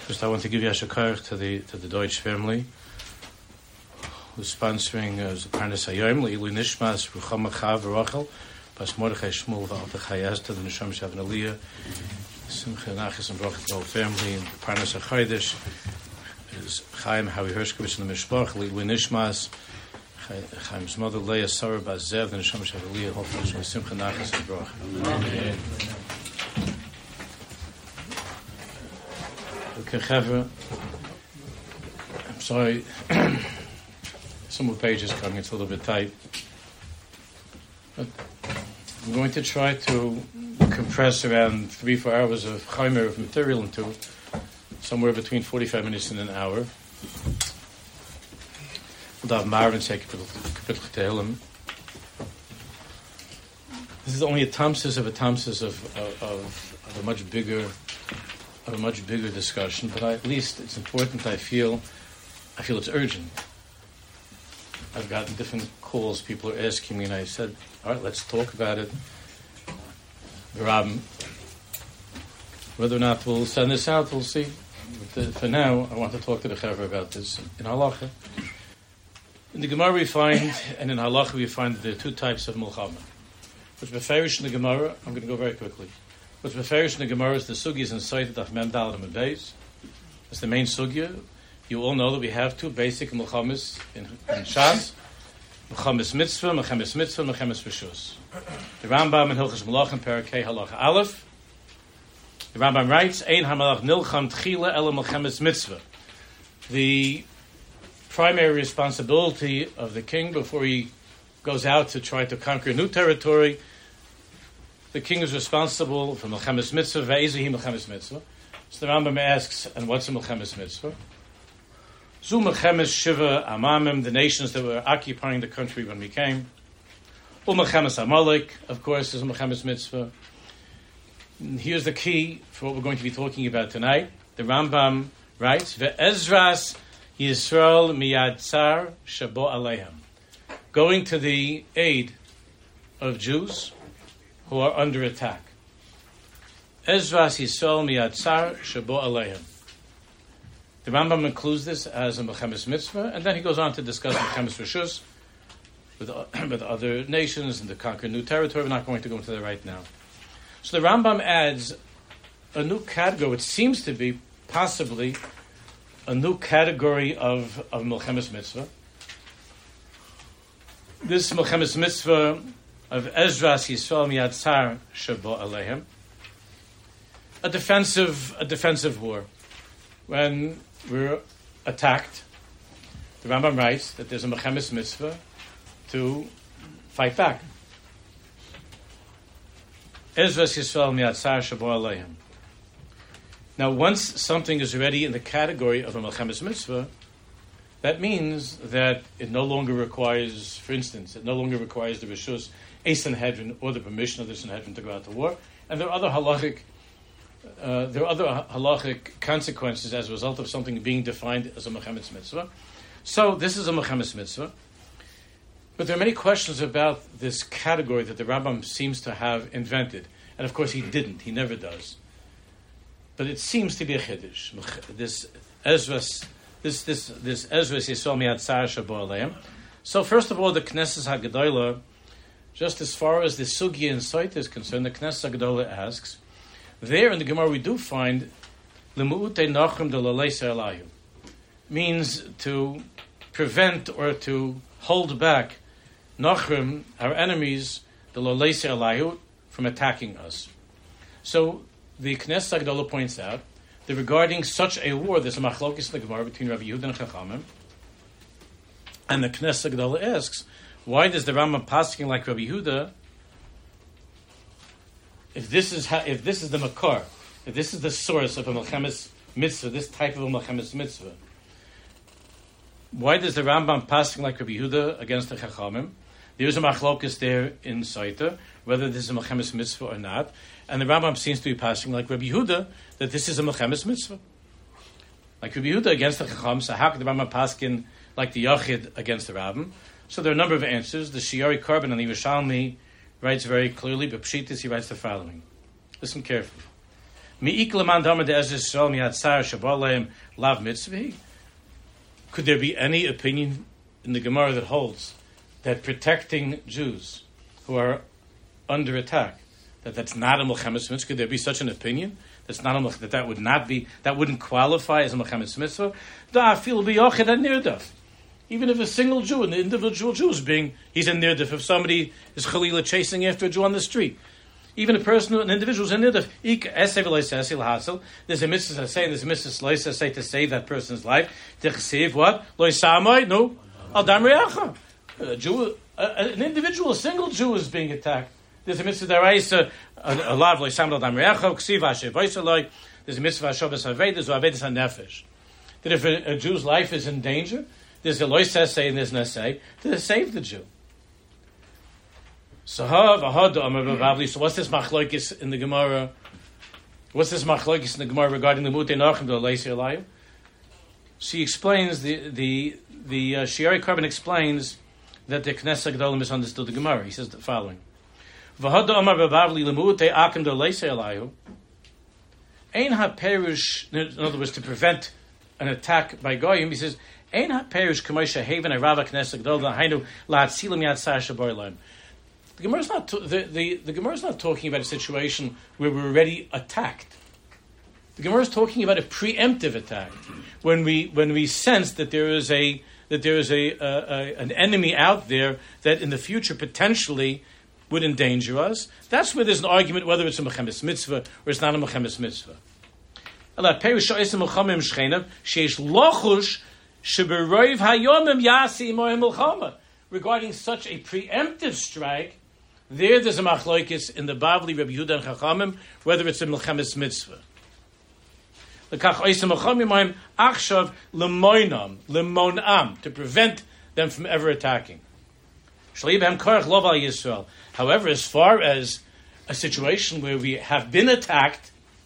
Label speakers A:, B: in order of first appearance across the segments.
A: First, I want to give Yasher Koach to the Deutsch family who's sponsoring the Parnas Hayom Le'ilu Nishmas Ruchama Chav Rachel Bas Mordechai Shmuel V'Alta Chayaz to the Neshama Shavin Aliyah Simcha Nachas and Brachas the whole family and Parnas HaChodesh is Chaim Howie Hershkovich and the Mishpach Le'ilu Nishmas Chaim's mother Leah Sarah Bas Zev the Neshama Shavin Aliyah hopefully Simcha Nachas and Brachas. Okay, I'm sorry, some more pages coming, it's a little bit tight. But I'm going to try to compress around 3-4 hours of chaimer of material into somewhere between 45 minutes and an hour. We'll have Marvin say Kapitel Tehillim. This is only a tamsis of a much bigger discussion, but at least it's important. I feel it's urgent. I've gotten different calls. People are asking me, and I said, "All right, let's talk about it." Whether or not we'll send this out, we'll see. But for now, I want to talk to the Chaver about this in Halacha. In the Gemara we find, and in Halacha we find that there are two types of milchama. Which beferish in the Gemara, I'm going to go very quickly. What's beferish in the Gemara is the sugyas incited of Mem Daled and Beis. It's the main sugya. You all know that we have two basic milchamas in Shas: milchamas mitzvah, milchamas rishus. The Rambam in Hilchos Melachim Parakei Halacha Aleph. The Rambam writes: Ein hamalach nilcham tchila ela milchamas mitzvah. The primary responsibility of the king before he goes out to try to conquer new territory. The king is responsible for Milchemes Mitzvah, Ve'ezuhi Milchemes Mitzvah. So the Rambam asks, and what's a Milchemes Mitzvah? Zu Milchemes Shiva Amamim, the nations that were occupying the country when we came. Milchemes Amalek, of course, is a Milchemes Mitzvah. And here's the key for what we're going to be talking about tonight. The Rambam writes, Ve'ezras Yisrael miyad tsar shabo alehem. Going to the aid of Jews who are under attack. Ezras Yisrael miyad tsar shabo alehem. The Rambam includes this as a Milchemes Mitzvah, and then he goes on to discuss Milchemes Rishus with other nations and to conquer new territory. We're not going to go into that right now. So the Rambam adds a new category, it seems to be possibly a new category of Milchemes Mitzvah. This Milchemes Mitzvah of Ezras Yisrael miyad tsar shabo alehem, a defensive war. When we're attacked, the Rambam writes that there's a Milchemes Mitzvah to fight back. Ezras Yisrael miyad tsar shabo alehem. Now, once something is already in the category of a Milchemes Mitzvah, that means that it no longer requires, for instance, the Rishus, a Sanhedrin, or the permission of the Sanhedrin to go out to war, and there are other halachic consequences as a result of something being defined as a Milchemes Mitzvah. So this is a Milchemes Mitzvah, but there are many questions about this category that the Rambam seems to have invented, and of course he didn't. He never does. But it seems to be a chiddush. This Ezras Yisrael miyad tsar shabo alehem. So first of all, the Knesset HaGedolah, just as far as the sugya in sight is concerned, the Knesset HaGedolah asks, there in the Gemara we do find lemu'utei nachrim de l'leisei alayhu, means to prevent or to hold back nachrim, our enemies, the l'leisei alayhu, from attacking us. So the Knesset HaGedolah points out that regarding such a war, there's a machlokes in the Gemara between Rabbi Yehuda and Chachamim, and the Knesset HaGedolah asks, why does the Rambam pasking like Rabbi Yehuda? If this is the makar, if this is the source of a Milchemes Mitzvah, this type of a Milchemes Mitzvah, why does the Rambam pasking like Rabbi Yehuda against the Chachamim? There is a machlokes there in Saita, whether this is a Milchemes Mitzvah or not. And the Rambam seems to be passing like Rabbi Yehuda, that this is a Milchemes Mitzvah. Like Rabbi Yehuda against the Chacham, so how could the Rambam paskin like the Yachid against the Rabbim? So there are a number of answers. The Shiari Karban and the Yerushalmi writes very clearly, but Pshitis, he writes the following. Listen carefully. Could there be any opinion in the Gemara that holds that protecting Jews who are under attack, that's not a Milchemes Mitzvah? Could there be such an opinion? That wouldn't qualify as a Milchemes Mitzvah? Even if a single Jew, an individual Jew he's in Nirdif, if somebody is Chalila chasing after a Jew on the street. Even an individual is in Nirdif. There's a mitzvah say, there's a mitzvah say to save that person's life. What? No. An individual, a single Jew is being attacked. There's a mitzvah deraisa, a lav loisam al dam reacha, ksiv hashevoisaloi. There's a mitzvah shabbos havedas or havedas hanefesh. That if a Jew's life is in danger, there's a lois say and there's an essay to save the Jew. So what's this machlokes in the Gemara? What's this machlokes in the Gemara regarding the mutei nachem to leisi alayim? She explains the Shiari Karban explains that the Knesset Gedolah misunderstood the Gemara. He says the following: V'hada amar b'bavli lemutei akim to leisi alayim. Ein ha-perish, in other words, to prevent an attack by goyim. He says ein ha-perish k'moshe haven arava Knesset Gedolah hainu la'atzilim yad sar shabar laim. The Gemara is not the Gemara is not talking about a situation where we're already attacked. The Gemara is talking about a preemptive attack when we sense that there is an enemy out there that in the future potentially would endanger us. That's where there's an argument whether it's a Milchemes Mitzvah or it's not a Milchemes Mitzvah. Regarding such a preemptive strike, there's a machlokes in the Bavli, Rabbi Yehuda and Chachamim, whether it's a Milchemes Mitzvah. To prevent them from ever attacking. However, as far as a situation where we have been attacked,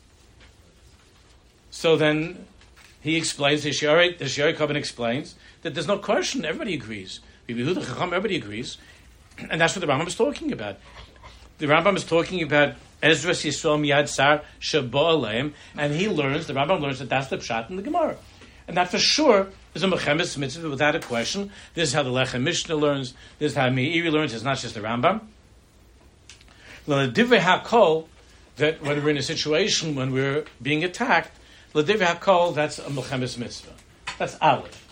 A: so then he explains, the Shiari Karban explains, that there's no question, everybody agrees. Everybody agrees. And that's what the Rambam is talking about. The Rambam is talking about Ezras Yisrael Miyad Sar Sheba Aleim, and the Rambam learns that that's the pshat in the Gemara. And that for sure is a Milchemes Mitzvah without a question. This is how the Lechem Mishnah learns. This is how Meiri learns. It's not just the Rambam. L'divrei hakol, that when we're in a situation when we're being attacked, l'divrei hakol, that's a Milchemes Mitzvah. That's Aleph.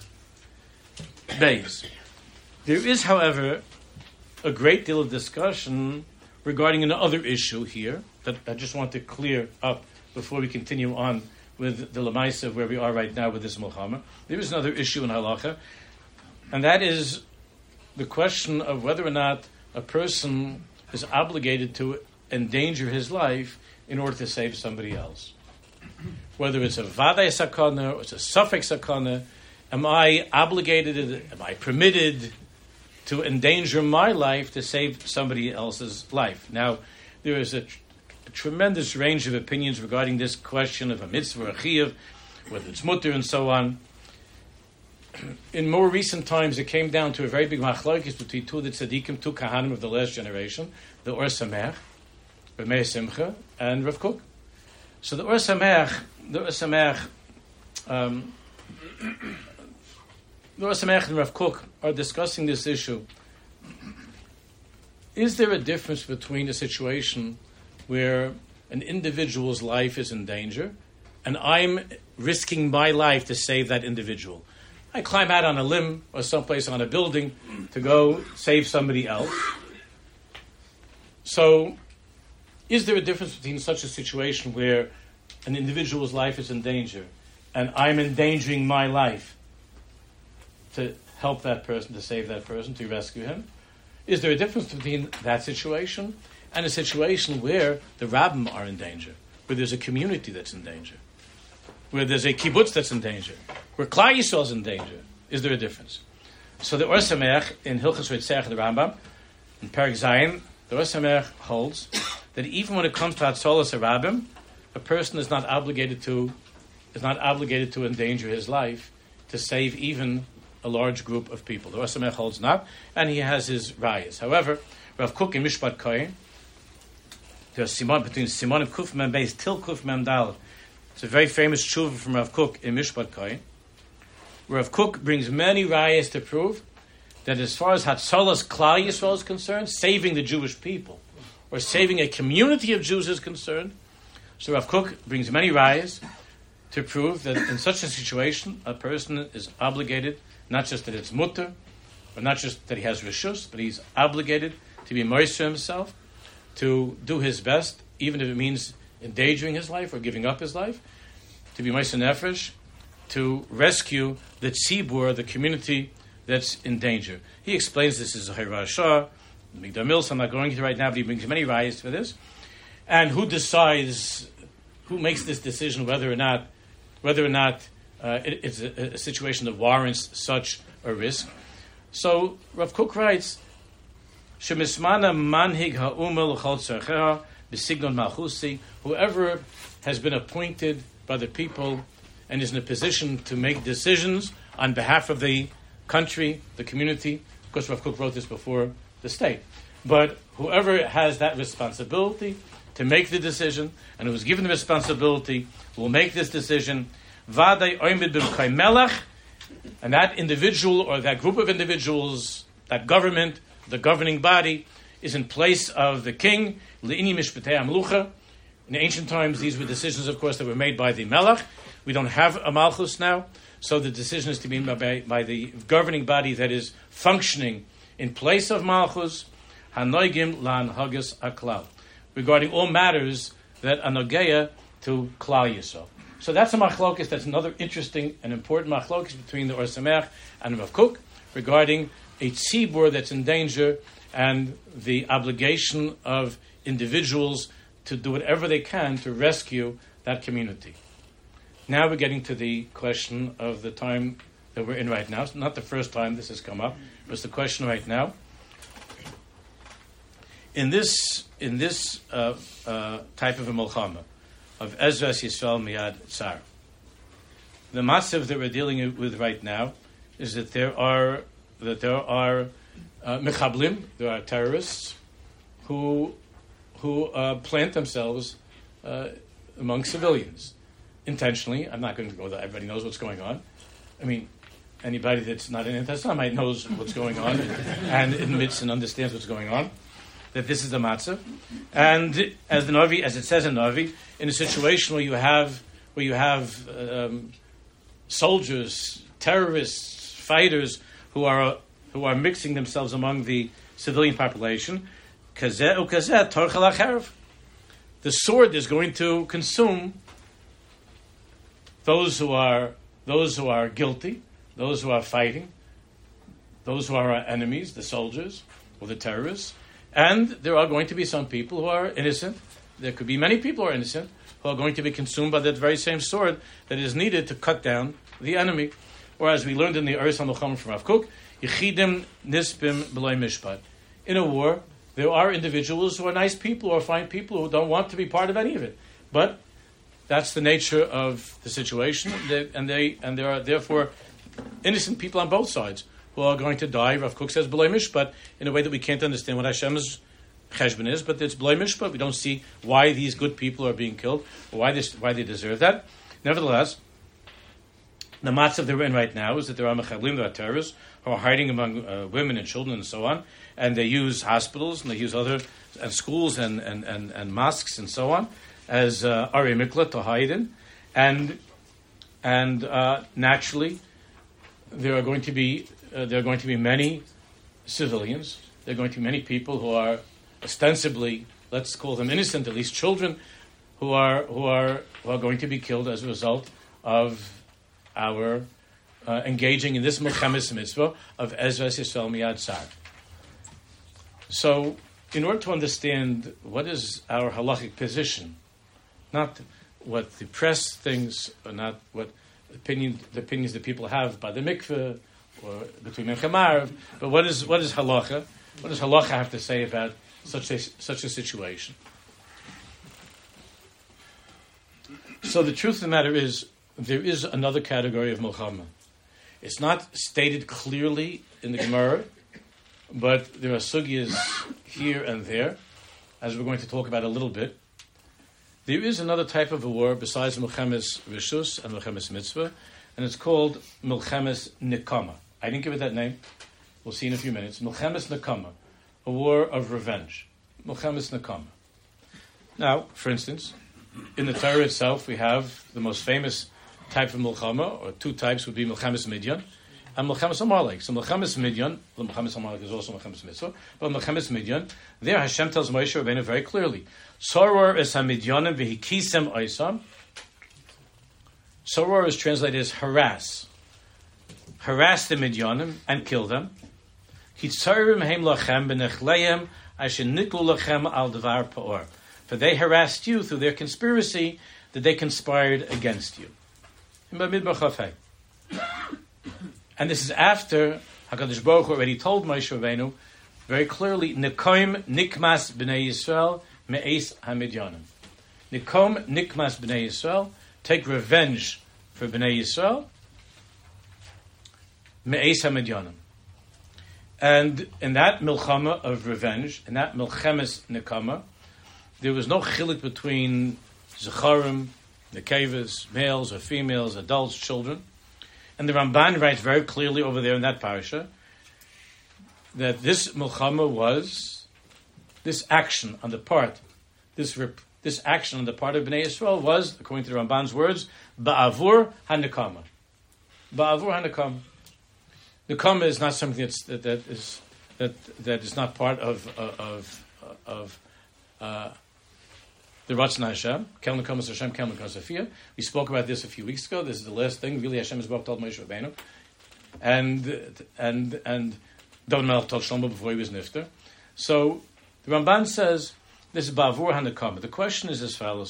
A: Beis. There is, however, a great deal of discussion regarding another issue here that I just want to clear up before we continue on with the Lamaisa where we are right now with this Milchama. There is another issue in Halacha, and that is the question of whether or not a person is obligated to endanger his life in order to save somebody else. Whether it's a Vadai Sakana or it's a Suffix Sakana, am I obligated, am I permitted to endanger my life to save somebody else's life? Now, there is a tremendous range of opinions regarding this question of a mitzvah or a chiyuv, whether it's mutter and so on. In more recent times, it came down to a very big machlokes between two tzaddikim, two kahanim of the last generation, the Or Sameach, Rav Meir Simcha, and Rav Kook. So the Or Sameach, and Rav Kook are discussing this issue. Is there a difference between a situation where an individual's life is in danger and I'm risking my life to save that individual? I climb out on a limb or someplace on a building to go save somebody else. So, is there a difference between such a situation where an individual's life is in danger and I'm endangering my life to help that person, to save that person, to rescue him? Is there a difference between that situation and a situation where the rabbim are in danger, where there's a community that's in danger, where there's a kibbutz that's in danger, where Klal Yisrael is in danger? Is there a difference? So the Or Sameach in Hilchos Ritzach and the Rambam, in Perek Zayin, the Or Sameach holds that even when it comes to Hatzolas HaRabbim, a person is not obligated to endanger his life to save even a large group of people. The Or Sameach holds not, and he has his rayas. However, Rav Kook in Mishpat Kohen There's Simon between Simon and Kuf Mem Beis till Kuf Mem Dal. It's a very famous tshuva from Rav Kook in Mishpat Kohen. Rav Kook brings many rayas to prove that as far as Hatzalas Klal Yisrael is concerned, saving the Jewish people, or saving a community of Jews is concerned, so Rav Kook brings many rayas to prove that in such a situation, a person is obligated, not just that it's mutter, or not just that he has rishus, but he's obligated to be moist to himself, to do his best, even if it means endangering his life or giving up his life, to be moist nefesh, to rescue the tzibur, the community that's in danger. He explains this as a Hayrashah, Migdal Mills, I'm not going to right now, but he brings many rayas for this. And who decides, who makes this decision whether or not it's a situation that warrants such a risk? So Rav Kook writes, "Shemismana manhig ha'umel l'chol tzarcheha b'signon malchusi." Whoever has been appointed by the people and is in a position to make decisions on behalf of the country, the community. Of course, Rav Kook wrote this before the state. But whoever has that responsibility to make the decision, and who was given the responsibility, will make this decision. Vadei oimid b'mkay melech, and that individual or that group of individuals, that government, the governing body, is in place of the king. Le'ini mishpatei amlucha. In ancient times, these were decisions, of course, that were made by the melech. We don't have a malchus now, so the decision is to be made by the governing body that is functioning in place of malchus. Hanoigim lan hagas aklal, regarding all matters that are nogeya to Klal Yisrael. So that's a machlokes. That's another interesting and important machlokes between the Or Sameach and Rav Kook regarding a tzibur that's in danger and the obligation of individuals to do whatever they can to rescue that community. Now we're getting to the question of the time that we're in right now. It's not the first time this has come up, but it's the question right now. In this type of a milchama, of Ezras Yisrael Miyad Tsar, the matzav that we're dealing with right now is that there are mechablim, there are terrorists who plant themselves among civilians intentionally. I'm not going to go there. Everybody knows what's going on. I mean, anybody that's not an anti-Semite knows what's going on and admits and understands what's going on. That this is the matzah, and as it says in Navi, in a situation where you have soldiers, terrorists, fighters who are mixing themselves among the civilian population, the sword is going to consume those who are guilty, those who are fighting, those who are our enemies, the soldiers or the terrorists. And there are going to be some people who are innocent. There could be many people who are innocent who are going to be consumed by that very same sword that is needed to cut down the enemy. Or as we learned in the Eretz HaMelchama from Rav Kook, Yechidim Nispim B'loi Mishpat. In a war, there are individuals who are nice people or fine people who don't want to be part of any of it. But that's the nature of the situation, and there are therefore innocent people on both sides who are going to die. Rav Kook says B'loi Mishpat in a way that we can't understand what Hashem's cheshbon is, but it's B'loi Mishpat. We don't see why these good people are being killed or why they deserve that. Nevertheless, the matzav they're in right now is that there are mechablim, there are terrorists who are hiding among women and children and so on, and they use hospitals and they use other and schools and mosques and so on as Ari Mikla to hide in, and naturally there are going to be many civilians. There are going to be many people who are ostensibly, let's call them innocent, at least children, who are going to be killed as a result of our engaging in this Milchemes Mitzvah of Ezras Yisrael Miyad Tsar. So, in order to understand what is our halachic position, not what the press thinks, or not what the opinions that people have by the mikveh or between Menchemar, but what is halacha? What does halacha have to say about such a situation? So the truth of the matter is, there is another category of milchama. It's not stated clearly in the Gemara, but there are sugyas here and there as we're going to talk about a little bit, there is another type of a war besides Milchemes Rishus and Milchemes Mitzvah, and it's called Milchemes Nikama. I didn't give it that name. We'll see in a few minutes. Milchemes Nikama, a war of revenge. Milchemes Nikama. Now, for instance, in the Torah itself, we have the most famous type of Milchama, or two types would be Milchemes Midyan and Milchemes Amalek. So Milchemes Midyan, well, Milchemes Amalek is also Milchemes Mitzvah, but Milchemes Midyan, there Hashem tells Moshe Rabbeinu very clearly, Soror es ha-midyanim v'hikisem oisam. Soror is translated as harass. Harass the Midyanim and kill them. Hitzarim heim lachem b'nechleim asher niklu lachem al devar pa'or. For they harassed you through their conspiracy that they conspired against you. And this is after HaKadosh Baruch Hu already told Moshe Rabbeinu very clearly, Nikom nikmas b'nei Yisrael me'es ha-midyanim. Nikom nikmas b'nei Yisrael, take revenge for b'nei Yisrael, me'es ha-midyanim. And in that milchama of revenge, in that milchemes nikama, there was no chilik between zecharim, nekevas, males or females, adults, children. And the Ramban writes very clearly over there in that parasha that this milchama was this action on the part, this action on the part of Bnei Yisrael was, according to the Ramban's words, ba'avur hanekama. Ba'avur hanekama. Nekama is not something that is not part of the Ratzon Hashem. Kel Nekamas Hashem, Kel Nekamas Afiyah. We spoke about this a few weeks ago. This is the last thing. Really, Hashem has told Moshe Rabbeinu, and David Melech told Shlomo before he was nifter. So the Ramban says this is Ba'avur HaNekama. The question is as follows: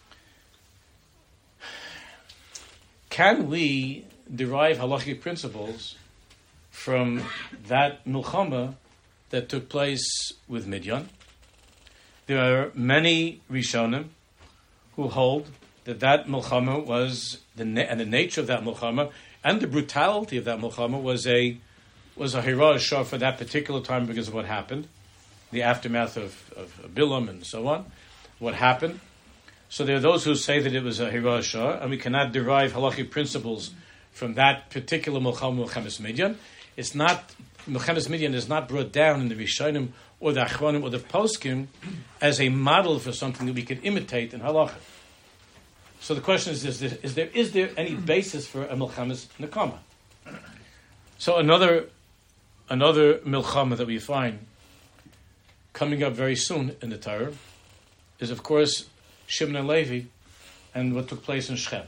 A: can we derive halachic principles from that milchama that took place with Midyan? There are many Rishonim who hold that milchama was and the nature of that milchama and the brutality of that milchama was a hira shah for that particular time because of what happened, the aftermath of Bilam and so on, what happened. So there are those who say that it was a hira shah, and we cannot derive halachic principles from that particular milchama, Milchemes Midyan. It's not, Milchemes Midyan is not brought down in the Rishonim or the Achronim or the Poskim as a model for something that we could imitate in halacha. So the question is there any basis for a Milchemes Nekama? So another Milchama that we find coming up very soon in the Torah is, of course, Shimon and Levi and what took place in Shechem.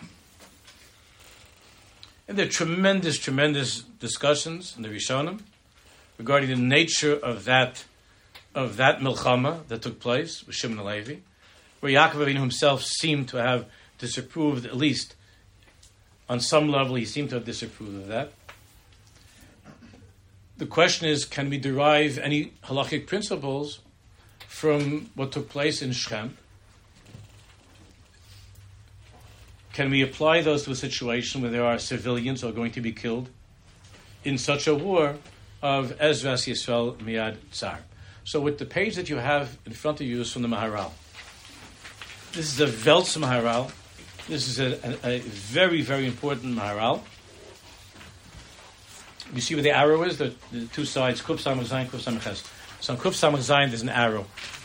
A: And there are tremendous discussions in the Rishonim regarding the nature of that milchama that took place with Shimon and Levi, where Yaakov Avinu himself seemed to have disapproved, at least on some level, he seemed to have disapproved of that. The question is, can we derive any halachic principles from what took place in Shechem? Can we apply those to a situation where there are civilians who are going to be killed in such a war of Ezras Yisrael Miyad Tsar? So with the page that you have in front of you is from the Maharal. This is a Veltz Maharal. This is a very, very important Maharal. You see where the arrow is? The two sides, Kuf Samach Zayin, Kuf Samach Ches. So on Kuf Samach Zayin there's an arrow.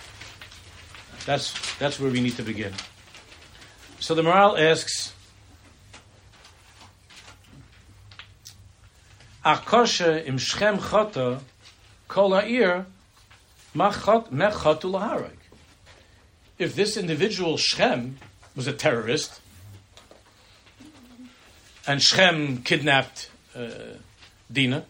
A: That's where we need to begin. So the Maharal asks, Akosha im Shechem chota kol ha'ir mechotu laharag. If this individual Shechem was a terrorist and Shechem kidnapped Dinah,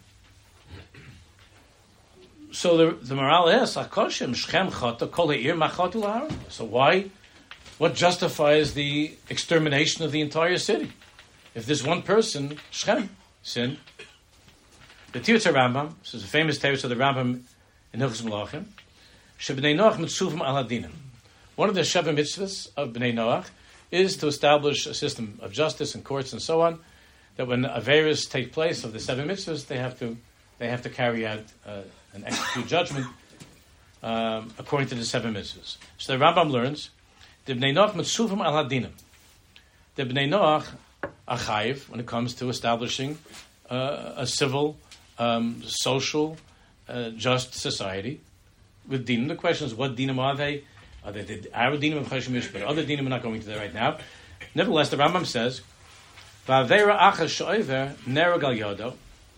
A: so the Maharal asks, Akosha im Shechem chota kol ha'ir mechotu laharag. So why? What justifies the extermination of the entire city? If this one person, Shechem, sinned. The Tirtz Rambam, this is a famous text of the Rambam in Hilchos Melachim, Shebnei Noach mitzuvim al hadinim. One of the Sheva mitzvahs of Bnei Noach is to establish a system of justice and courts and so on, that when averos take place of the seven mitzvahs, they have to carry out and execute judgment according to the 7 mitzvahs. So the Rambam learns, the Bnei Noach mitzuvim al hadinim. The Bnei Noach are chayiv when it comes to establishing a civil, social, just society with dinim. The question is, what dinim are they? Are they our dinim of Choshen Mishpat? Other dinim we're not going to that right now. Nevertheless, the Rambam says, "Va'avera achas she'over nereg al yodo,"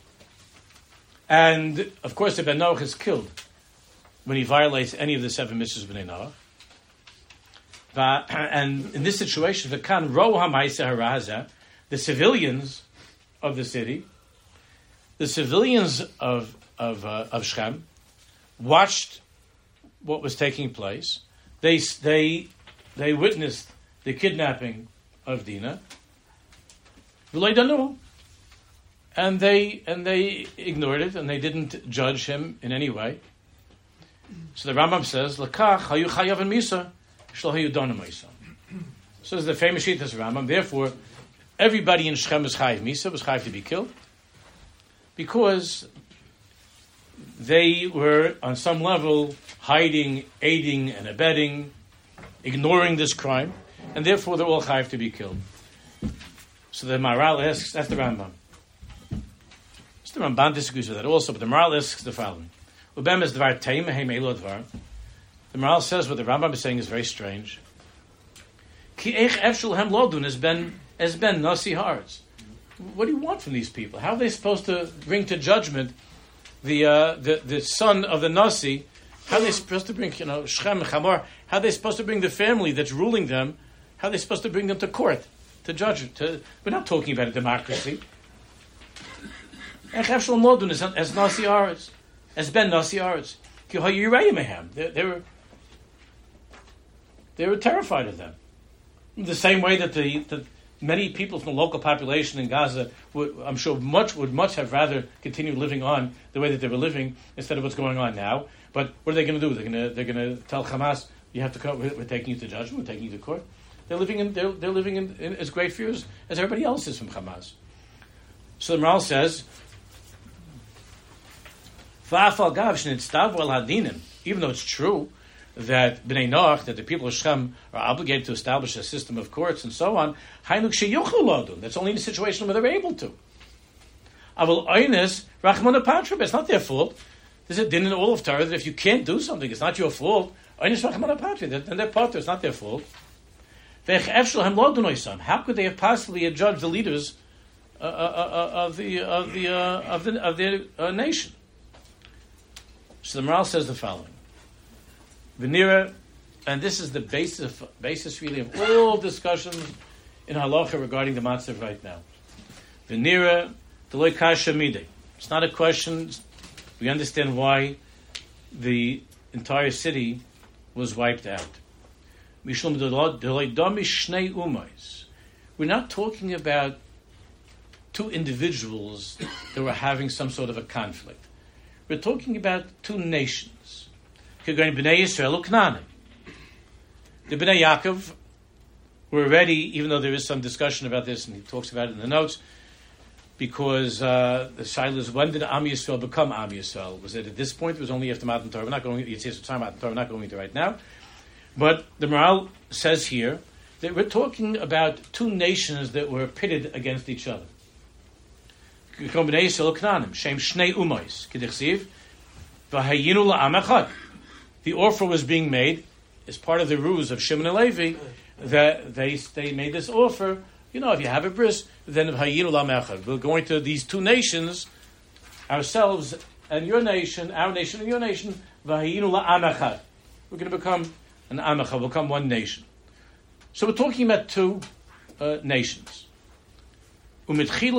A: and of course, the Ben Noach is killed when he violates any of the 7 mitzvahs of Bnei Noach. And in this situation, v'kan ro ha'maisa haraza, the civilians of the city, the civilians of Shechem, watched what was taking place. They witnessed the kidnapping of Dinah. And they ignored it, and they didn't judge him in any way. So the Rambam says, "Lakach hayu chayav and misa, shlo hayu donim misa." So the famous Shitas Rambam. Therefore, everybody in Shechem was chayav misa, was chayav to be killed, because they were on some level hiding, aiding, and abetting, ignoring this crime, and therefore they're all chayav to be killed. So the Maharal asks, that's the Rambam. So the Ramban disagrees with that also, but the Maharal asks the following. Ubem is dvar teim heim elo dvar. The Maharal says what the Rambam is saying is very strange. Ki eich efshul hem lodun has been nasi hearts. What do you want from these people? How are they supposed to bring to judgment the son of the nasi? How are they supposed to bring, Shechem and Chamor? How are they supposed to bring the family that's ruling them? How are they supposed to bring them to court, to judge it? We're not talking about a democracy. Eich efshul lodun as nasi hearts. As ben nasi arts, they were terrified of them. The same way that the many people from the local population in Gaza would much have rather continued living on the way that they were living instead of what's going on now. But what are they going to do? They're going to tell Hamas, "You have to come. We're taking you to judgment. We're taking you to court." They're living in as great fears as everybody else is from Hamas. So the Maharal says, even though it's true that Bnei Noach, that the people of Shechem are obligated to establish a system of courts and so on, that's only in a situation where they're able to. It's not their fault. There's a din in all of Torah that if you can't do something, it's not your fault. Then they're potter, it's not their fault. How could they have possibly judged the leaders of the nation? So the Maharal says the following: Venira, and this is the basis really of all discussions in halacha regarding the matzah right now. Venira, deloy kasha midei. It's not a question. We understand why the entire city was wiped out. Mishlam deloy damish shnei umais. We're not talking about 2 individuals that were having some sort of a conflict. We're talking about 2 nations. Bnei Yisrael Uknani. The Bnei Yaakov were already, even though there is some discussion about this, and he talks about it in the notes, because the Shaila is, when did Am Yisrael become Am Yisrael? Was it at this point? It was only after Matan Torah. We're not going to Matan Torah. We're not going into right now. But the Maharal says here that we're talking about 2 nations that were pitted against each other. The offer was being made as part of the ruse of Shimon and Levi that they made this offer. If you have a bris, then we're going to these 2 nations, ourselves and your nation, our nation and your nation. We're going to become an amachad, we'll become 1 nation. So we're talking about 2 nations. Therefore,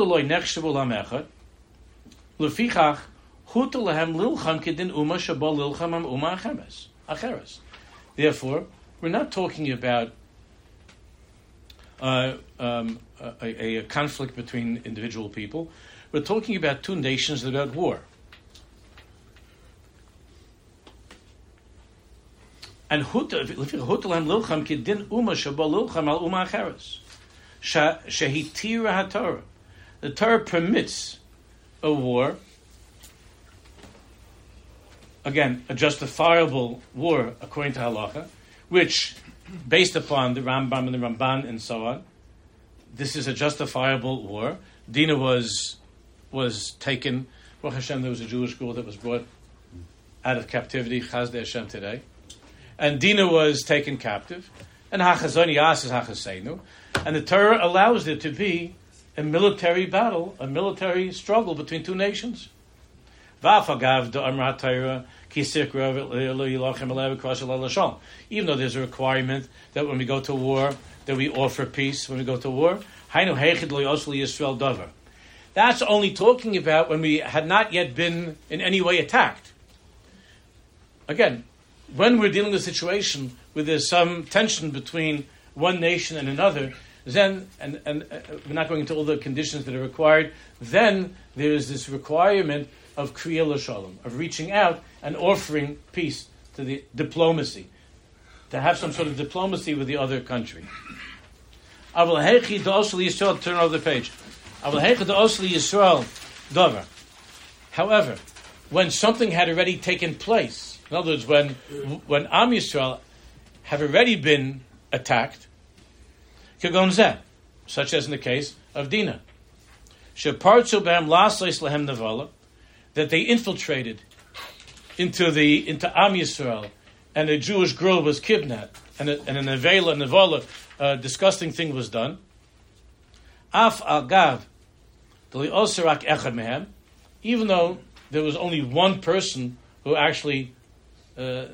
A: we're not talking about a conflict between individual people. We're talking about 2 nations that are at war. And the Torah permits a war again, a justifiable war according to halacha, which, based upon the Rambam and the Ramban and so on, this is a justifiable war. Dinah was taken. Baruch Hashem, there was a Jewish girl that was brought out of captivity, Chazdei Hashem today. And Dinah was taken captive. And Hachazon Yas is Hachaseinu. And the Torah allows there to be a military battle, a military struggle between two nations. Even though there's a requirement that when we go to war, that we offer peace when we go to war. That's only talking about when we had not yet been in any way attacked. Again, when we're dealing with a situation where there's some tension between one nation and another, then, and we're not going into all the conditions that are required, then there is this requirement of Kriya L'Shalom, of reaching out and offering peace to the diplomacy, to have some sort of diplomacy with the other country. Turn over the page. However, when something had already taken place, in other words, when Am Yisrael have already been attacked, such as in the case of Dinah, that they infiltrated into Am Yisrael, and a Jewish girl was kidnapped, and a nevela, a disgusting thing was done. Af al gav, even though there was only one person who actually did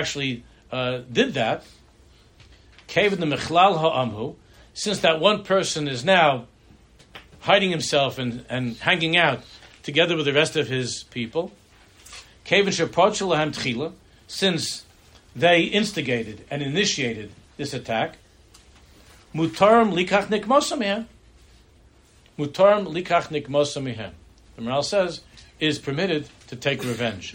A: that, since that one person is now hiding himself and hanging out together with the rest of his people, since they instigated and initiated this attack, mutarim likach nikmosam. Mutarim likach nikmosam. The Maral says is permitted to take revenge.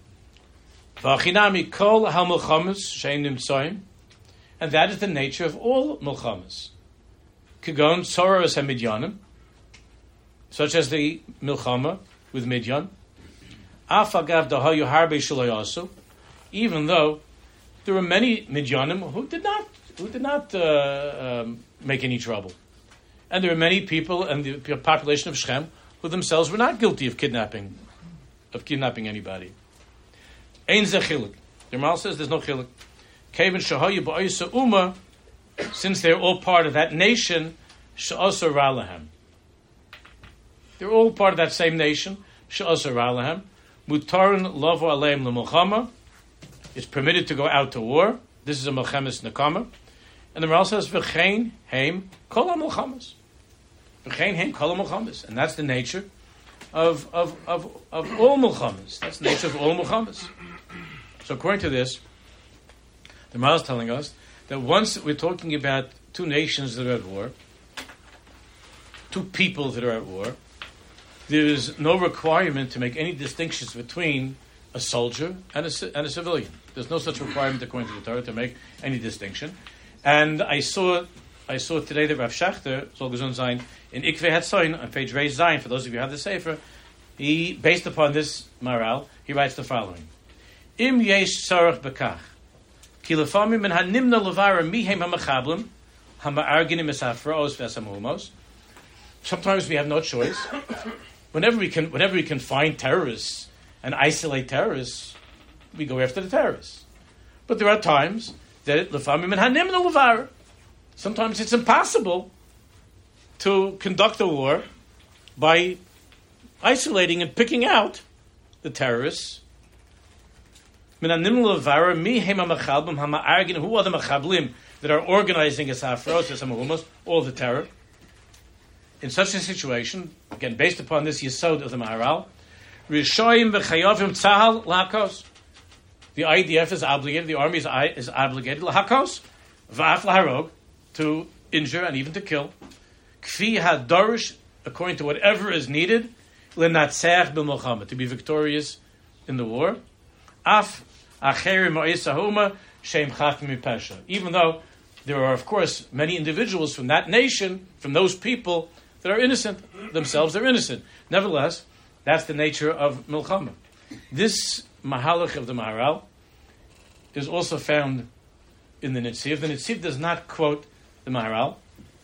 A: V'achinami kol ha-milchamas she'im nimtzoim, and that is the nature of all milchamas. Kigon tzoros ha-midyanim, such as the milchama with Midyan. Af agav dahayu harbe shulayasu, even though there were many Midyanim who did not make any trouble, and there were many people in the population of Shechem who themselves were not guilty of kidnapping anybody. Ein ze chiluk. The Ramal says there's no chiluk. Kevin shahayu ba'isa uma, since they're all part of that nation, she'asa ralahem. They're all part of that same nation, she'asa ralahem. Mutarin lavo aleim l'mulchama. It's permitted to go out to war. This is a Melchemes Nekama. And the Maral says, V'chein heim kol ha-melchamas. V'chein heim kol ha-melchamas. And that's the nature of all Melchamas. That's the nature of all Melchamas. So according to this, the Maral is telling us that once we're talking about two nations that are at war, two people that are at war, there is no requirement to make any distinctions between a soldier and a civilian. There's no such requirement according to the Torah to make any distinction. And I saw today that Rav Schachter, Zol Gezun Zayin, in Ikvei Hatzoin, on page Reish Zayin, for those of you who have the Sefer, he, based upon this Maral, he writes the following. Im yesh tzarech bekach, ki lefamim min hanimna levara mihem ha-mechablim, ha-ma'arginim es-hafraos v'es-ha-muhumos. Sometimes we have no choice. Whenever we can find terrorists and isolate terrorists, we go after the terrorists. But there are times that sometimes it's impossible to conduct a war by isolating and picking out the terrorists. Who are the Mechablim that are organizing all the terror? In such a situation, again, based upon this Yesod of the Maharal, the IDF is obligated, the army is obligated, lahakos, v'af laharog, to injure and even to kill. Kfi hadorish, according to whatever is needed, l'natzech b'milchama, to be victorious in the war. Af acherim ma'isahuma shem chafim mipesha. Even though there are, of course, many individuals from that nation, from those people that are innocent themselves, they're innocent. Nevertheless, that's the nature of milchama. This Mahalach of the Maharal is also found in the Netziv. The Netziv does not quote the Maharal,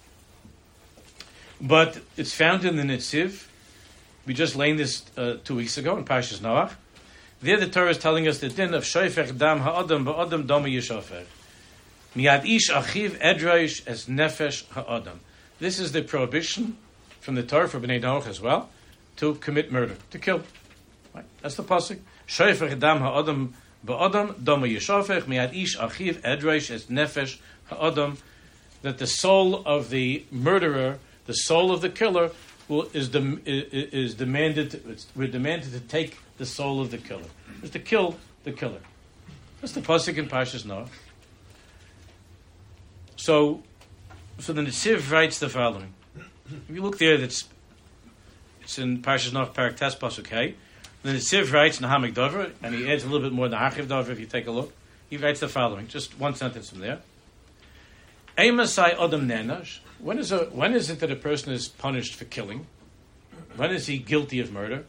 A: but it's found in the Netziv. We just learned this 2 weeks ago in Parshas Noach. There the Torah is telling us the din of shoifech dam ha'adam ba'adam dama yishofech. Miyad ish achiv edroish es nefesh ha'adam. This is the prohibition from the Torah for Bnei Noach as well, to commit murder, to kill. Right? That's the pasuk. Shoifech dam ha'adam ba'adam dama yishofech miyad ish achiv edroish es nefesh ha'adam. That the soul of the murderer, the soul of the killer, is demanded. We're demanded to take the soul of the killer. Is to kill the killer. That's the pasuk in Parshas Noach. So the Netziv writes the following. If you look there, it's in Parshas Noach, Parak Tes, pasuk Hey. The Netziv writes Nahamik Dover, and he adds a little bit more Nahachiv Dover. If you take a look, he writes the following. Just one sentence from there. Eimasai Adam Nenash. When is it that a person is punished for killing? When is he guilty of murder?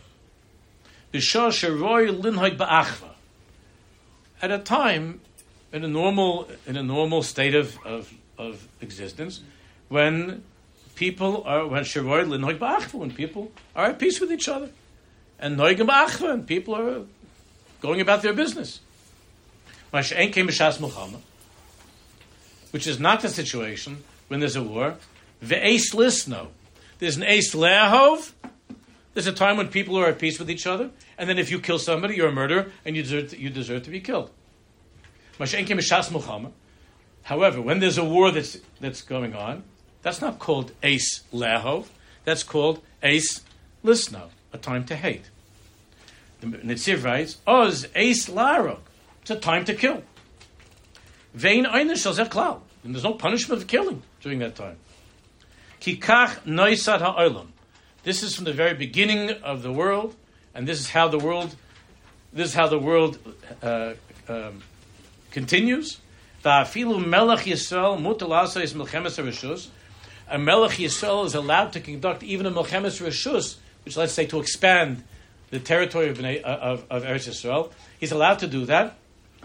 A: At a time in a normal state of existence, when people are when people are at peace with each other, and and people are going about their business. Which is not the situation when there's a war. Ve'es lisno. There's an eis le'ahov. There's a time when people are at peace with each other, and then if you kill somebody, you're a murderer, and you deserve to be killed. However, when there's a war that's going on, that's not called eis le'ahov. That's called eis lisno, a time to hate. The Netziv writes, Oz eis la'arok. It's a time to kill. Vein einish shel zeh klal. And there's no punishment of killing during that time. Kikach noisad ha'olam. This is from the very beginning of the world, and this is how the world continues. Va'afilu melech Yisrael mutar la'asos milchemes reshus. A melech Yisrael is allowed to conduct even a milchemes reshus, which let's say to expand the territory of Eretz Yisrael. He's allowed to do that.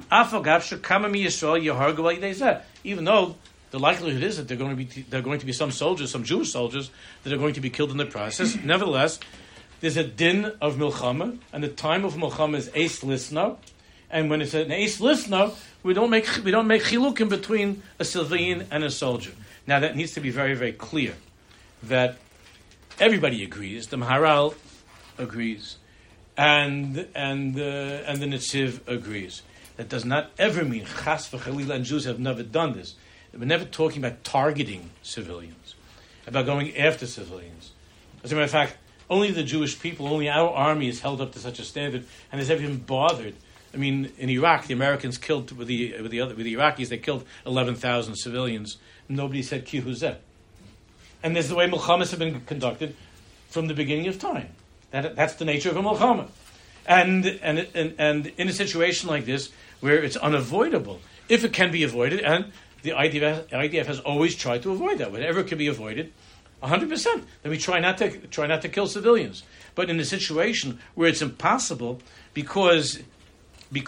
A: Even though the likelihood is that there are going to be some soldiers, some Jewish soldiers, that are going to be killed in the process. Nevertheless, there's a din of milchama, and the time of milchama is eis lisno. And when it's an eis lisno, we don't make chilukim between a civilian and a soldier. Now that needs to be very, very clear that everybody agrees. The Maharal agrees, and the Netziv agrees. That does not ever mean chas v'chalila, and Jews have never done this. We're never talking about targeting civilians, about going after civilians. As a matter of fact, only the Jewish people, only our army is held up to such a standard, and has ever been bothered. I mean, in Iraq, the Americans killed with the Iraqis, they killed 11,000 civilians. Nobody said ki huzeh. And this is the way milchamas have been conducted from the beginning of time. That's the nature of a milchama. And in a situation like this, where it's unavoidable, if it can be avoided, and the IDF has always tried to avoid that, whenever it can be avoided, 100%. Then we try not to kill civilians. But in a situation where it's impossible, because the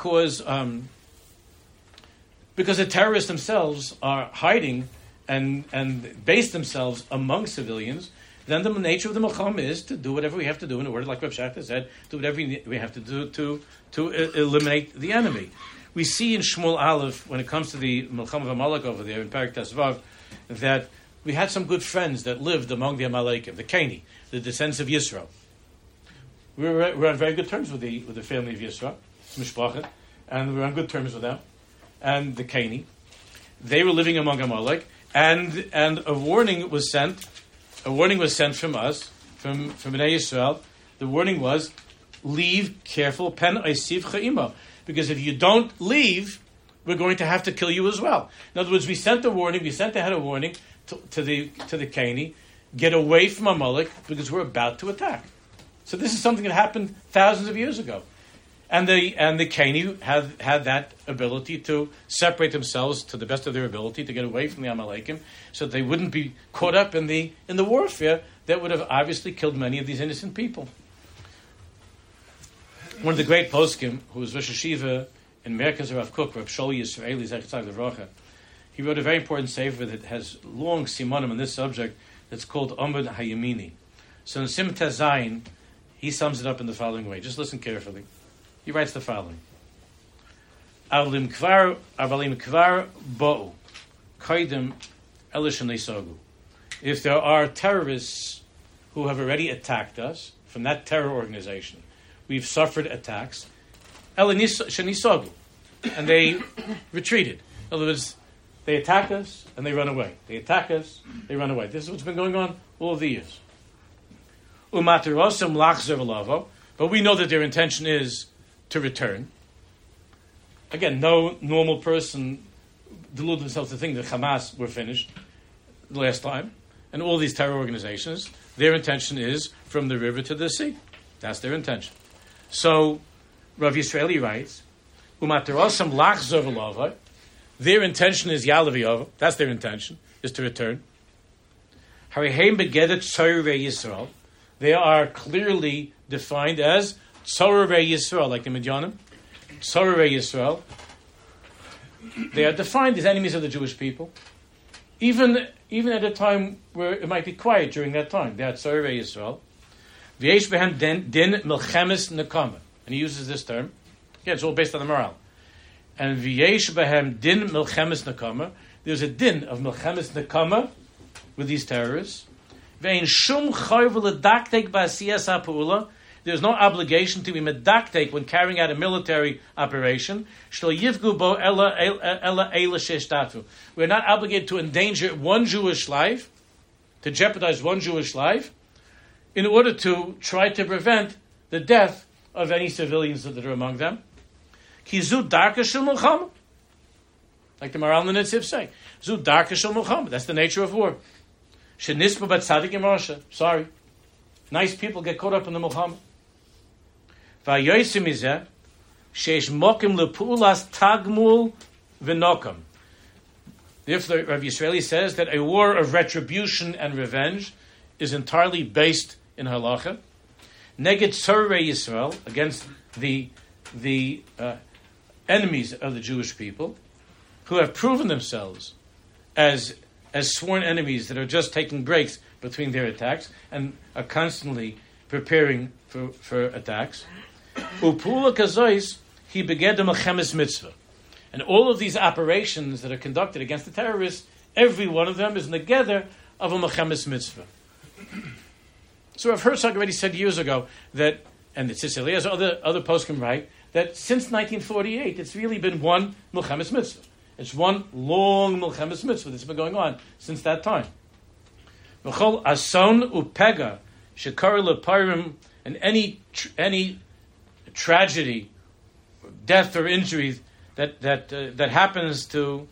A: terrorists themselves are hiding and base themselves among civilians, then the nature of the milchama is to do whatever we have to do in order, like Rav Shachar said, do whatever we have to do to eliminate the enemy. We see in Shmuel Aleph, when it comes to the Milchama of Amalek over there in Parak Tesvav, that we had some good friends that lived among the Amalekim, the Kaini, the descendants of Yisro. We were on very good terms with the family of Yisro, Mishpacha, and we were on good terms with them, and the Kaini. They were living among Amalek, and a warning was sent from us, from Bnei Yisrael. The warning was, leave careful, pen oisiv cha'imo. Because if you don't leave, we're going to have to kill you as well. In other words, we sent ahead a warning to the Kaini, get away from Amalek, because we're about to attack. So this is something that happened thousands of years ago. And the Kaini had that ability to separate themselves to the best of their ability to get away from the Amalekim, so that they wouldn't be caught up in the warfare that would have obviously killed many of these innocent people. One of the great poskim, who was Rosh Hashiva in Merkaz Rav Kook, Rav Shol Yisraeli Zechtzag Levracha, he wrote a very important sefer that has long simanim on this subject that's called Amud Hayamini. So in Sim Tazayin, he sums it up in the following way. Just listen carefully. He writes the following. Avalim kvar bo'u, kaidem elishan sogu. If there are terrorists who have already attacked us from that terror organization, we've suffered attacks, shenisogu, and they retreated. In other words, they attack us and they run away. They attack us, they run away. This is what's been going on all of the years. Umatirosam lachzer v'lavo, but we know that their intention is to return. Again, no normal person deluded themselves to think that Hamas were finished the last time, and all these terror organizations, their intention is from the river to the sea. That's their intention. So, Rav Yisraeli writes, Umatirosam lachzer v'lavo, their intention is Yalaviyov. That's their intention, is to return. Hariheim begedet tzorei Yisrael. They are clearly defined as tzorei Yisrael, like the Midyanim. Tzorei Yisrael. They are defined as enemies of the Jewish people. Even at a time where it might be quiet during that time. They are tzorei Yisrael. V'yesh behem din melchemes nekama. And he uses this term. Again, it's all based on the morale. And v'yesh behem din milchemes nekama. There's a din of milchemes nekama with these terrorists. Ve'in shum chayv l'daktek b'asiyas ha'pu'ula. There's no obligation to be medaktek when carrying out a military operation. Shlo yivgu bo ela sheshtatu. We're not obligated to endanger one Jewish life, to jeopardize one Jewish life, in order to try to prevent the death of any civilians that are among them. Kizu darka shel milchama, like the Maral and the Nitziv say. Zu darka shel milchama. That's the nature of war. Shenispa bat tzadik im rasha. Sorry, nice people get caught up in the milchama. Vayoysim izeh sheish mokim lepulas tagmul v'nokam. Therefore, Rav Yisraeli says that a war of retribution and revenge is entirely based in halacha. Neged tzorei Yisrael, against the enemies of the Jewish people, who have proven themselves as sworn enemies that are just taking breaks between their attacks and are constantly preparing for attacks. Upula kazois, he began the melchemes mitzvah. And all of these operations that are conducted against the terrorists, every one of them is negeder of a melchemes mitzvah. So Rav Herzog already said years ago that, and the Sicily, as other poskim write, that since 1948, it's really been one Milchemes Mitzvah. It's one long Milchemes Mitzvah that's been going on since that time. V'chol ason upega shekara leparim, and any tragedy, death or injury that happens to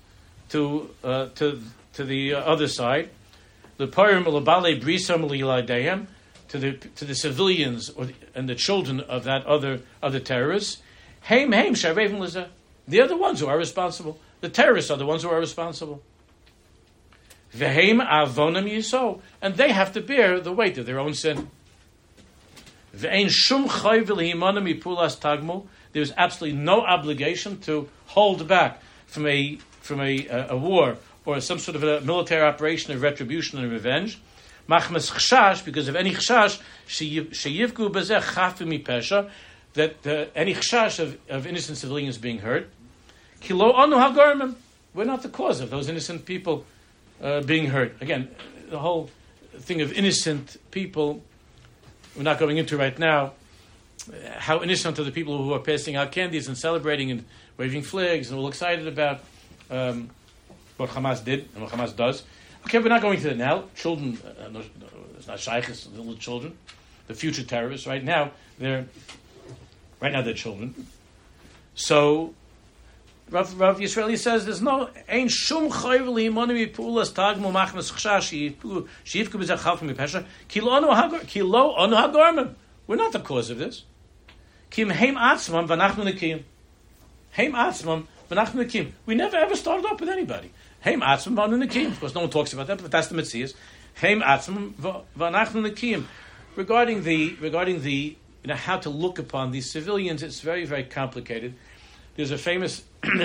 A: the other side, leparim lebale brisam liladayim, to the civilians and the children of that other terrorists. Heim sharevim lezeh. They're the ones who are responsible. The terrorists are the ones who are responsible. Veheim avonim yiso, and they have to bear the weight of their own sin. Ve'ein shum chayv l'himanam mipulas tagmul. There's absolutely no obligation to hold back from a war or some sort of a military operation of retribution and revenge. Machmas chshash, because of any chshash, sheyivku bezeh chafu mipesha, that any chshash of innocent civilians being hurt. Kilo anu hagarmim, we're not the cause of those innocent people being hurt. Again, the whole thing of innocent people, we're not going into right now. How innocent are the people who are passing out candies and celebrating and waving flags and all excited about what Hamas did and what Hamas does. Okay, we're not going to that now. Children, it's not shaykh, it's little children. The future terrorists, right now they're children. So Rav Yisraeli says there's no ein shum chayv li'imanu mipulas tagmul machmas chshash sheyivku b'zeh chaf mipesha ki lo anu hagarmim. We're not the cause of this. Kim heim atzmam v'nachnu nekim. Heim atzmam v'nachnu nekim. We never ever started up with anybody. Heim atzmam v'nachnu nekim. Of course, no one talks about that, but that's the Metzias. Heim atzmam v'nachnu nekim. Regarding the how to look upon these civilians. It's very, very complicated. There's a famous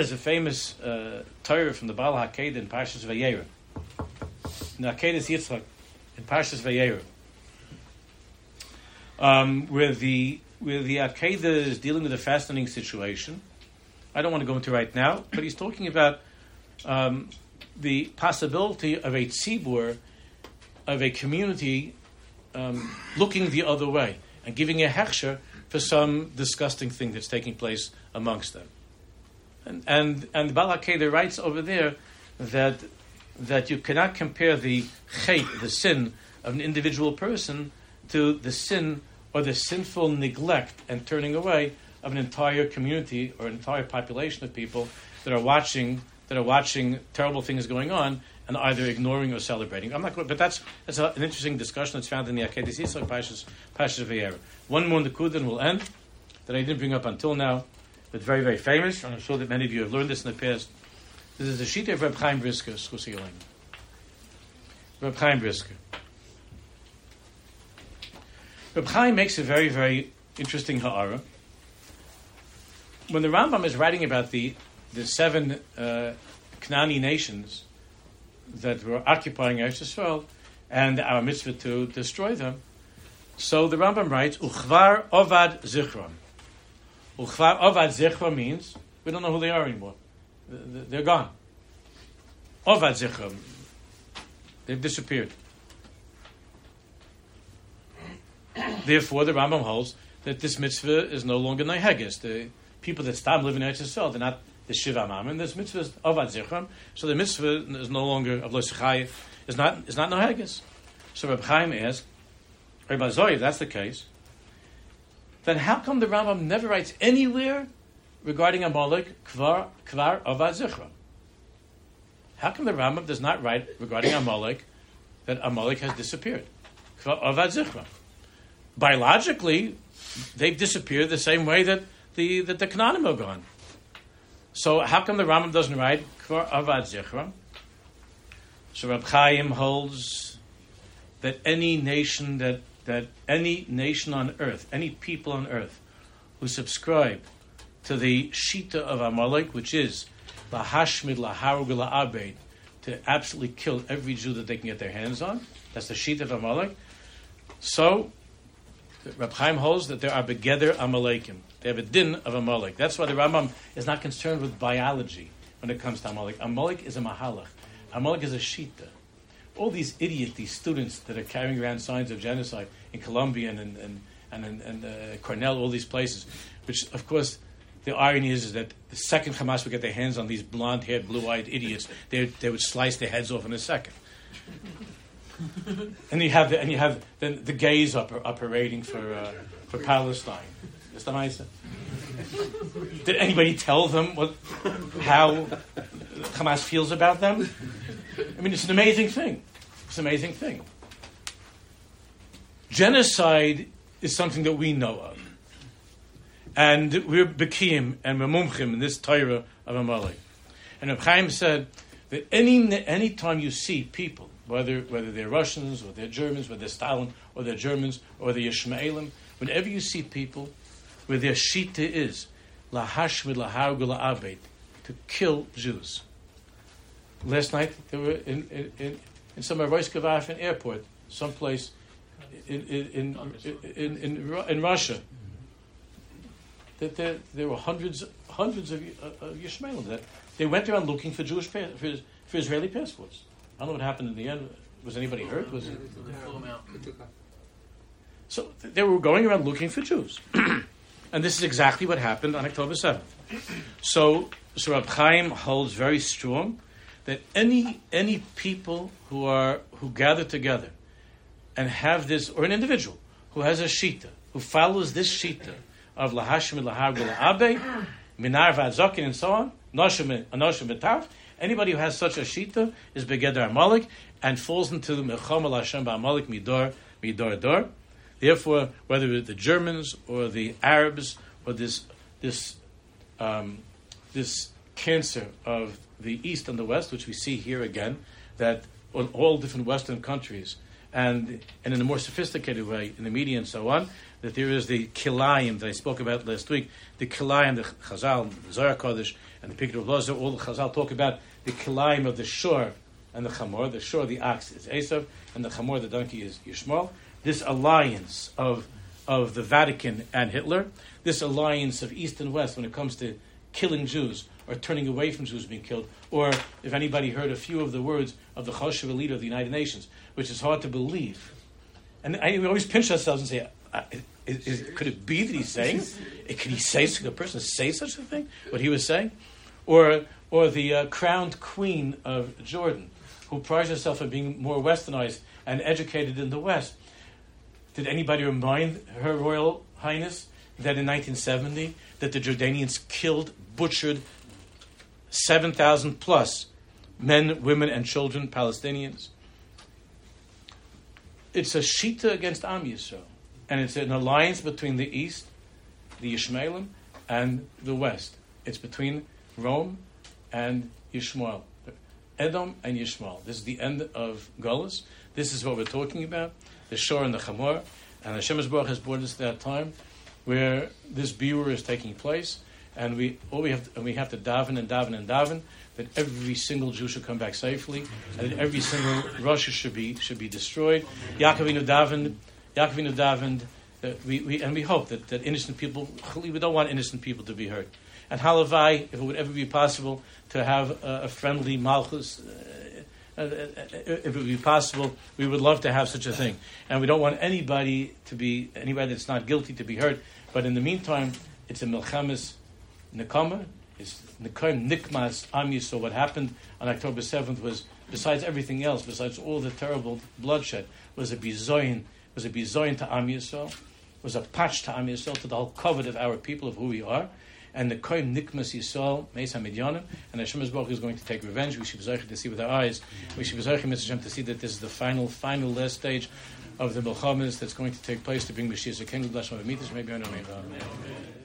A: Torah from the Baal HaKedah in Parshas Vayera. In Akedas Yitzchak, in Parshas Vayera, where the Akedah is dealing with a fascinating situation. I don't want to go into it right now, but he's talking about the possibility of a tzibur, of a community looking the other way and giving a hechsher for some disgusting thing that's taking place amongst them. And the Baal HaKedah writes over there that you cannot compare the chet, the sin of an individual person, to the sin or the sinful neglect and turning away of an entire community or an entire population of people that are watching terrible things going on and either ignoring or celebrating. I'm not going, but that's an interesting discussion that's found in the Akedas Yitzchak Parshas Vayera. One more Nekuda and we'll end that I didn't bring up until now, but very, very famous, and I'm sure that many of you have learned this in the past. This is the Shita of Reb Chaim Brisker, Schusi Yolein. Reb Chaim Brisker. Reb Chaim makes a very, very interesting ha'ara. When the Rambam is writing about the 7 Knani nations that were occupying Eretz Yisrael and our mitzvah to destroy them, so the Rambam writes, Uchvar Ovad Zichron. Uchvar Ovad Zichron means we don't know who they are anymore. They're gone. Ovad Zichron. They've disappeared. Therefore, the Rambam holds that this mitzvah is no longer Nehegis. The people that stop living in Eretz Yisrael, they're not the Shiva Mamim. This mitzvah is Ovad Zichron. So the mitzvah is no longer of Lo Sechai, is not Nehegis. So Reb Chaim asks, Reb Zoy, if that's the case, then how come the Rambam never writes anywhere regarding Amalek Kvar Ovad Zichron? How come the Rambam does not write regarding Amalek that Amalek has disappeared? Kvar Ovad Zichron. Biologically, they've disappeared the same way that the Canaanim are gone. So how come the Rambam doesn't write Kvar Ovad Zichron? So Reb Chaim holds that any nation on earth, any people on earth who subscribe to the Shita of Amalek, which is lahashmid, laharug, la'abed, to absolutely kill every Jew that they can get their hands on. That's the Shita of Amalek. So Reb Chaim holds that there are begeder Amalekim. They have a din of Amalek. That's why the Rambam is not concerned with biology when it comes to Amalek. Amalek is a mahalach. Amalek is a Shita. All these idiots, these students that are carrying around signs of genocide in Colombia and Cornell, all these places, which, of course, the irony is that the second Hamas would get their hands on these blonde-haired, blue-eyed idiots, they would slice their heads off in a second. and you have the gays are parading for Palestine. That's the Maisa. Did anybody tell them how Hamas feels about them? I mean, it's an amazing thing. It's an amazing thing. Genocide is something that we know of. And we're Bekiyim and we're Mumchim in this Torah of Amalek. And Reb Chaim said that any time you see people, whether they're Russians or they're Germans, whether they're Stalin or they're Germans or they're Yishmaelim, whenever you see people where their Shita is lahashmid, laharug, la'abed, to kill Jews. Last night they were in some Royskavafen airport, someplace in Russia. That there were hundreds of Yishmaelim that they went around looking for Jewish for Israeli passports. I don't know what happened in the end. Was anybody hurt? Was it? So they were going around looking for Jews, and this is exactly what happened on October 7th. So Reb Chaim holds very strong that any people who gather together and have this, or an individual who has a shita, who follows this shita of lahashim laharg la'abe, minar v'adzokin, and so on, noshim b'tarf, anybody who has such a shita is begeder Amalek and falls into the mechom al Hashem ba'Amalek midor dor. Therefore, whether the Germans or the Arabs or this cancer of the East and the West, which we see here again, that on all different Western countries and in a more sophisticated way in the media and so on, that there is the kilayim that I spoke about last week, the kilayim, the Chazal, the Zohar Kodesh, and the Pikra of Loza, all the Chazal talk about the kilayim of the shor and the chamor. The shor, the ox, is Esav, and the chamor, the donkey, is Yishmael. This alliance of the Vatican and Hitler, this alliance of East and West when it comes to killing Jews or turning away from Jews being killed, or if anybody heard a few of the words of the Choshev leader of the United Nations, which is hard to believe. And we always pinch ourselves and say, could it be that he's saying? Could a person say such a thing? What he was saying? Or the crowned queen of Jordan, who prides herself on being more westernized and educated in the West. Did anybody remind Her Royal Highness that in 1970 that the Jordanians killed, butchered 7,000 plus men, women, and children, Palestinians? It's a shita against Am Yisrael. And it's an alliance between the East, the Yishmaelim, and the West. It's between Rome and Yishmael. Edom and Yishmael. This is the end of Golus. This is what we're talking about, the Shor and the Chamor. And Hashem Yisborach has brought us to that time where this biur is taking place. And we have to daven and daven and daven that every single Jew should come back safely, and that every single Russia should be destroyed. Yaakovinu davened. We hope that innocent people. We don't want innocent people to be hurt. And halavai, if it would ever be possible to have a friendly malchus, if it would be possible, we would love to have such a thing. And we don't want anybody that's not guilty to be hurt. But in the meantime, it's a milchamis nekama. It's nikmas am Yisrael. What happened on October 7th was, besides everything else, besides all the terrible bloodshed, was a bizoyin to Am Yisrael, was a patch to Am Yisrael, to the whole covet of our people, of who we are. And the Koim Nikmas Yisrael, Meis HaMidyanim, and Hashem Yisborach is going to take revenge. We should be zeicher to see with our eyes. We should be zeicher, Mr. Hashem, to see that this is the final last stage of the Milchamas that's going to take place to bring Mashiach, the kingdom of Hashem, maybe I don't know.